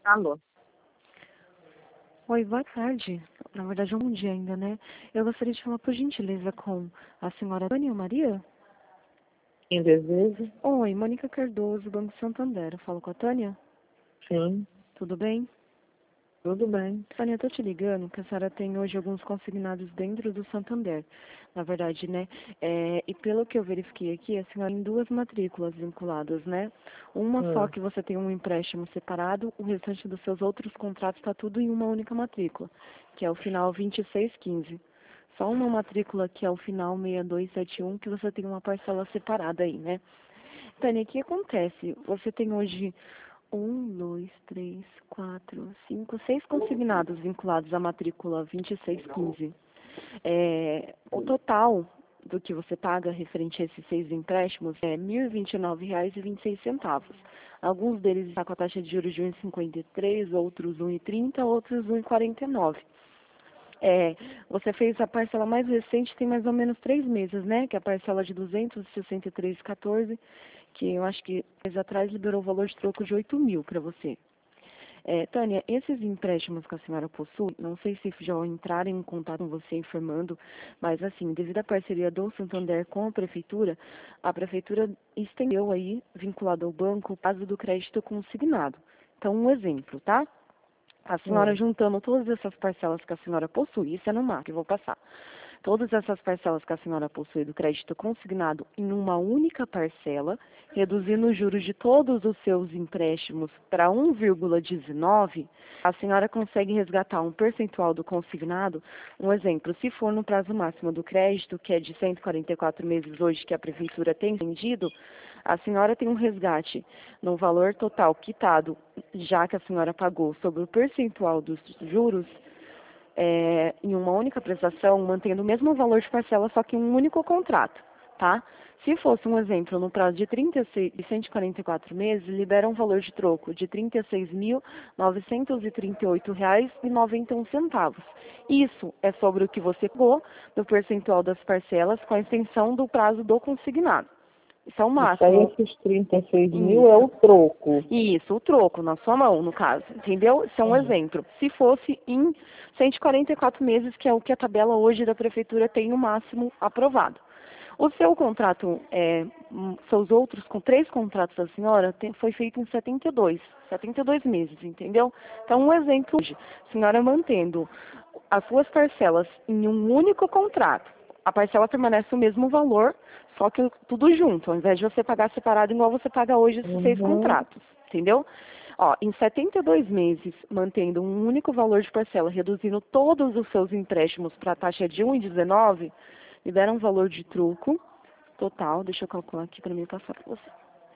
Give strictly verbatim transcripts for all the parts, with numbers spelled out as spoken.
Alô? Oi, boa tarde. Na verdade, é um bom dia ainda, né? Eu gostaria de falar, por gentileza, com a senhora Tânia Maria? Quem deseja? Oi, Mônica Cardoso, Banco Santander. Eu falo com a Tânia? Sim, Tudo bem? tudo bem. Tânia, eu tô te ligando que a senhora tem hoje alguns consignados dentro do Santander. Na verdade, né? É, e pelo que eu verifiquei aqui, a senhora tem duas matrículas vinculadas, né? Uma só Hum. que você tem um empréstimo separado, o restante dos seus outros contratos está tudo em uma única matrícula, que é o final vinte e seis quinze. Só uma matrícula que é o final seis dois sete um, que você tem uma parcela separada aí, né? Tânia, o que acontece? Você tem hoje um, dois, três, quatro, cinco, seis consignados vinculados à matrícula vinte e seis quinze. É, o total do que você paga referente a esses seis empréstimos é mil e vinte e nove reais e vinte e seis centavos. Alguns deles estão com a taxa de juros de um vírgula cinquenta e três, outros um vírgula trinta, outros um vírgula quarenta e nove. É, você fez a parcela mais recente, tem mais ou menos três meses, né? Que é a parcela de duzentos e sessenta e três reais e quatorze centavos, que eu acho que mês atrás liberou o valor de troco de oito mil para você. É, Tânia, esses empréstimos que a senhora possui, não sei se já entraram em contato com você informando, mas assim, devido à parceria do Santander com a Prefeitura, a Prefeitura estendeu aí, vinculado ao banco, o prazo do crédito consignado. Então, um exemplo, tá? A senhora Hum. juntando todas essas parcelas que a senhora possui, isso é no mar que eu vou passar. Todas essas parcelas que a senhora possui do crédito consignado em uma única parcela, reduzindo os juros de todos os seus empréstimos para um vírgula dezenove, a senhora consegue resgatar um percentual do consignado. Um exemplo, se for no prazo máximo do crédito, que é de cento e quarenta e quatro meses hoje que a prefeitura tem vendido, a senhora tem um resgate no valor total quitado, já que a senhora pagou sobre o percentual dos juros, é, em uma única prestação, mantendo o mesmo valor de parcela, só que em um único contrato, tá? Se fosse um exemplo, no prazo de trinta e seis, e cento e quarenta e quatro meses, libera um valor de troco de trinta e seis mil novecentos e trinta e oito reais e noventa e um centavos. Isso é sobre o que você pagou no percentual das parcelas com a extensão do prazo do consignado. Isso é o Isso aí, máximo. esses trinta e seis mil é Isso. o troco. Isso, o troco na sua mão, no caso, entendeu? Isso é um Hum. exemplo. Se fosse em cento e quarenta e quatro meses, que é o que a tabela hoje da prefeitura tem no máximo aprovado. O seu contrato, é, hum, seus outros, com três contratos da senhora, tem, foi feito em setenta e dois, setenta e dois meses, entendeu? Então, um exemplo hoje, a senhora mantendo as suas parcelas em um único contrato, a parcela permanece o mesmo valor, só que tudo junto, ao invés de você pagar separado, igual você paga hoje esses seis Uhum. contratos, entendeu? Ó, em setenta e dois meses, mantendo um único valor de parcela, reduzindo todos os seus empréstimos para a taxa de um vírgula dezenove, libera um valor de troco total, deixa eu calcular aqui para mim passar para você.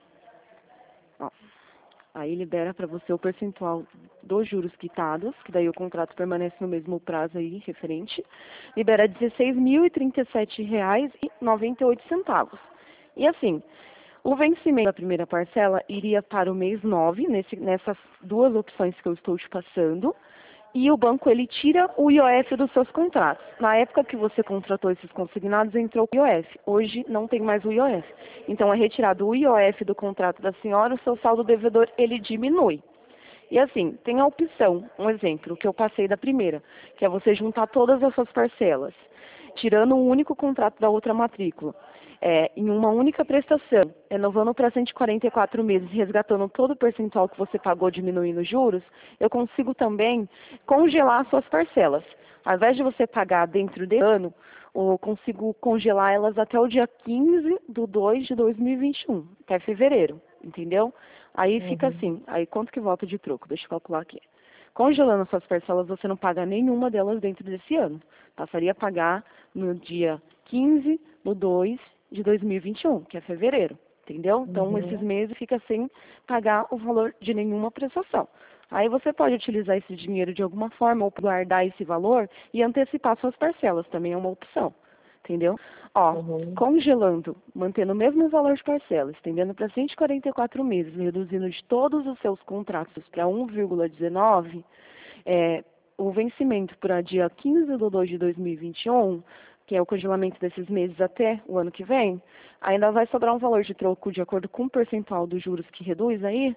Ó, aí libera para você o percentual dos juros quitados, que daí o contrato permanece no mesmo prazo aí, referente, libera dezesseis mil e trinta e sete reais e noventa e oito centavos. E assim, o vencimento da primeira parcela iria para o mês nove, nesse, nessas duas opções que eu estou te passando, e o banco ele tira o I O F dos seus contratos. Na época que você contratou esses consignados, entrou o I O F. Hoje não tem mais o I O F. Então é retirado o I O F do contrato da senhora, o seu saldo devedor ele diminui. E assim, tem a opção, um exemplo, que eu passei da primeira, que é você juntar todas as suas parcelas, tirando um único contrato da outra matrícula, é, em uma única prestação, renovando para cento e quarenta e quatro meses, resgatando todo o percentual que você pagou, diminuindo os juros, eu consigo também congelar as suas parcelas. Ao invés de você pagar dentro de ano, eu consigo congelar elas até o dia quinze de dois de dois mil e vinte e um, até fevereiro, entendeu? Aí fica Uhum. assim, aí quanto que volta de troco? Deixa eu calcular aqui. Congelando suas parcelas, você não paga nenhuma delas dentro desse ano. Passaria a pagar no dia quinze do dois de dois mil e vinte e um, que é fevereiro, entendeu? Então, Uhum. esses meses fica sem pagar o valor de nenhuma prestação. Aí você pode utilizar esse dinheiro de alguma forma ou guardar esse valor e antecipar suas parcelas, também é uma opção, entendeu? Ó, Uhum. congelando, mantendo o mesmo valor de parcela, estendendo para cento e quarenta e quatro meses, reduzindo de todos os seus contratos para um vírgula dezenove, é, o vencimento para dia quinze de dois de dois mil e vinte e um, que é o congelamento desses meses até o ano que vem, ainda vai sobrar um valor de troco de acordo com o percentual dos juros que reduz aí,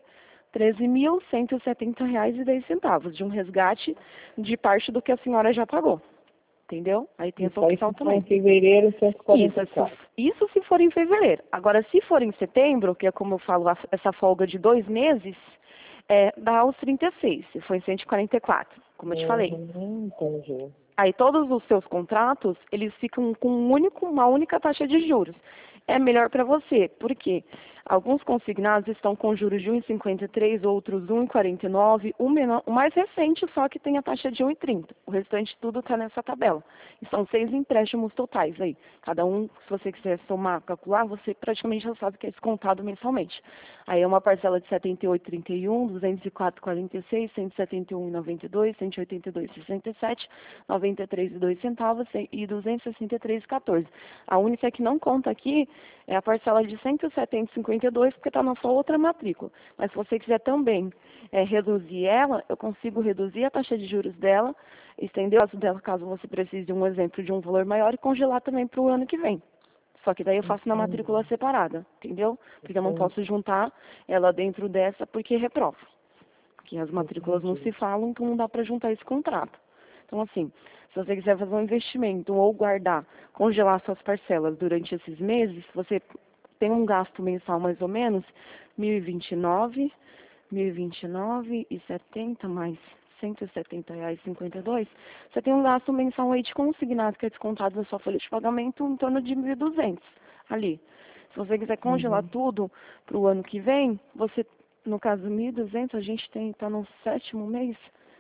treze mil cento e setenta reais e dez centavos de um resgate de parte do que a senhora já pagou. Entendeu? Aí tem essa Isso aí opção se for também. em fevereiro, cento e quarenta e Isso, quatro. isso se for em fevereiro. Agora, se for em setembro, que é como eu falo, a- essa folga de dois meses, é, dá os trinta e seis, se for em cento e quarenta e quatro, como eu te falei. Uhum, entendi. Aí todos os seus contratos, eles ficam com um único, uma única taxa de juros. É melhor para você, porque alguns consignados estão com juros de um vírgula cinquenta e três, outros um vírgula quarenta e nove, o, menor, o mais recente só que tem a taxa de um vírgula trinta. O restante tudo está nessa tabela. E são seis empréstimos totais aí. Cada um, se você quiser somar, calcular, você praticamente já sabe que é descontado mensalmente. Aí é uma parcela de setenta e oito vírgula trinta e um, duzentos e quatro vírgula quarenta e seis, cento e setenta e um vírgula noventa e dois, cento e oitenta e dois vírgula sessenta e sete, noventa e três vírgula dois centavos e duzentos e sessenta e três vírgula quatorze. A única que não conta aqui é a parcela de cento e setenta vírgula cinquenta e dois, porque está na sua outra matrícula. Mas se você quiser também é, reduzir ela, eu consigo reduzir a taxa de juros dela, estender o prazo dela caso você precise de um exemplo de um valor maior e congelar também para o ano que vem. Só que daí eu faço na matrícula separada, entendeu? Porque eu não posso juntar ela dentro dessa porque reprova. Porque as matrículas não se falam, então não dá para juntar esse contrato. Então, assim, se você quiser fazer um investimento ou guardar, congelar suas parcelas durante esses meses, você tem um gasto mensal mais ou menos mil e vinte e nove, mil e vinte e nove e setenta mais cento e setenta reais e cinquenta e dois, você tem um gasto mensal aí de consignado que é descontado da sua folha de pagamento em torno de mil e duzentos ali. Se você quiser congelar Uhum. tudo para o ano que vem, você, no caso mil e duzentos, a gente tem está no sétimo mês.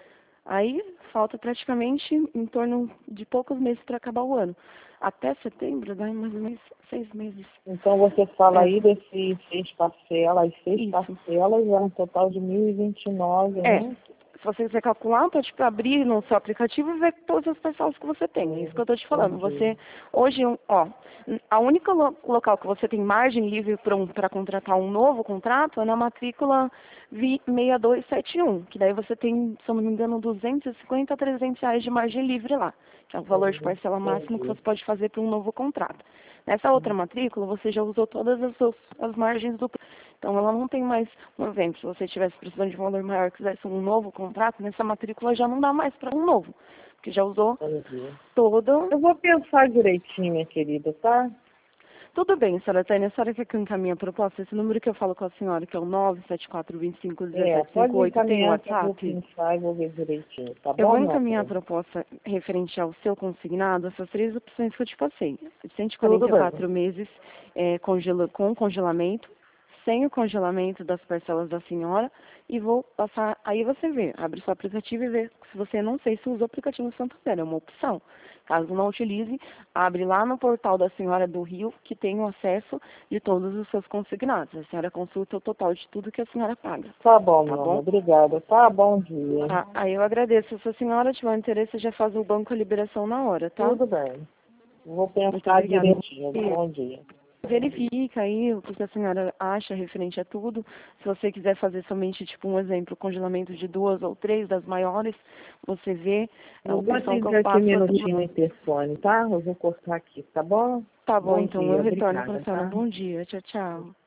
Aí falta praticamente em torno de poucos meses para acabar o ano. Até setembro dá mais ou menos seis meses. Então você fala É, aí desses seis parcelas, as seis isso. parcelas é um total de mil e vinte e nove, É. né? Se você quiser calcular, pode tipo, abrir no seu aplicativo e ver todas as parcelas que você tem. É isso que eu estou te falando. Entendi. Você, hoje, ó, a única lo local que você tem margem livre para um, para contratar um novo contrato é na matrícula V I seis dois sete um, que daí você tem, se eu não me engano, duzentos e cinquenta a trezentos reais de margem livre lá, que é o valor de parcela máximo que você pode fazer para um novo contrato. Nessa outra matrícula, você já usou todas as, suas, as margens do... Então, ela não tem mais, um exemplo, se você tivesse precisando de um valor maior e quisesse um novo contrato, nessa matrícula já não dá mais para um novo, porque já usou Entendi. todo... Eu vou pensar direitinho, minha querida, tá? Tudo bem, senhora Tânia, a senhora quer que eu encaminhe a proposta? Esse número que eu falo com a senhora, que é o nove sete quatro dois cinco um É, sete pode cinco me oito, tem o encaminhar que eu vou WhatsApp? pensar e vou ver direitinho, tá Eu bom, vou meu encaminhar a amor? proposta referente ao seu consignado, essas três opções que eu te passei. cento e Tudo quarenta e bem. quatro meses é, congela, com congelamento, sem o congelamento das parcelas da senhora, e vou passar, aí você vê, abre seu aplicativo e vê. Se você não sei se usa o aplicativo Santander, é uma opção. Caso não utilize, abre lá no portal da senhora do Rio, que tem o acesso de todos os seus consignados. A senhora consulta o total de tudo que a senhora paga. Tá bom, Tá meu amor. bom? Obrigada. Tá, bom dia. Tá, aí eu agradeço. Se a senhora tiver interesse, já faz o banco a liberação na hora, tá? Tudo bem. Vou Muito pensar obrigada. direitinho. E Bom dia. verifica aí o que a senhora acha referente a tudo. Se você quiser fazer somente, tipo, um exemplo, congelamento de duas ou três das maiores, você vê a Eu vou opção que eu atender aqui um passo. minutinho o interfone, tá? Eu vou cortar aqui, tá bom? Tá bom, Bom então eu dia. retorno para Obrigada, a senhora. tá? Bom dia. Tchau, tchau.